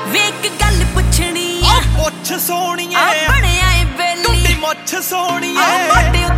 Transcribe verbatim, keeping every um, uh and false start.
ਵੇ ਇੱਕ ਗੱਲ ਪੁੱਛਣੀ ਆ ਪੁੱਛ ਸੋਹਣੀਏ ਆ ਬਣਿਆ ਏ ਬੇਲੀ ਟੁੱਟੀ ਮੁੱਛ ਸੋਹਣੀਏ ਆ